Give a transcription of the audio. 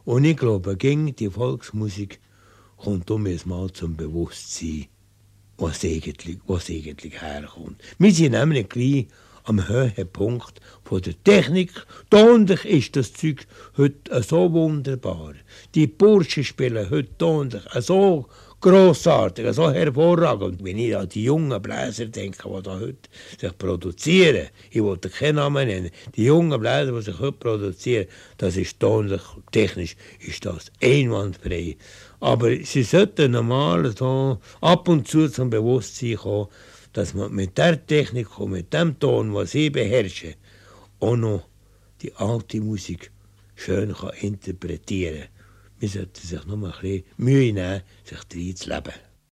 Und ich glaube, die Volksmusik kommt mal zum Bewusstsein, was eigentlich herkommt. Wir sind nämlich gleich am Höhepunkt von der Technik. Tonlich ist das Zeug heute so wunderbar. Die Burschen spielen heute tonlich so grossartig, so hervorragend. Wenn ich an die jungen Bläser denke, die da heute sich produzieren, ich wollte keinen Namen nennen, die jungen Bläser, die sich heute produzieren, das ist tonlich, technisch ist das einwandfrei. Aber sie sollten normal so ab und zu zum Bewusstsein kommen, dass man mit der Technik und mit dem Ton, was sie beherrschen, auch noch die alte Musik schön interpretieren kann. Wir sollten sich noch mal ein bisschen Mühe nehmen, sich reinzuleben.